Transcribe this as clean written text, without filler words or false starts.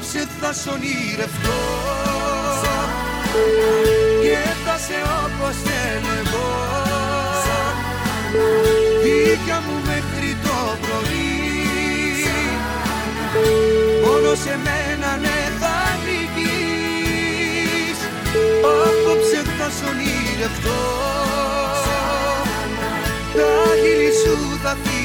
Απόψε θα σ' ονειρευτώ και θα σε όπως θέλω εγώ, δίκια μου μέχρι το πρωί. Μόνο σε μένα ναι θα νικείς. Απόψε θα σ' ονειρευτώ, τα χείλη σου θα φύγει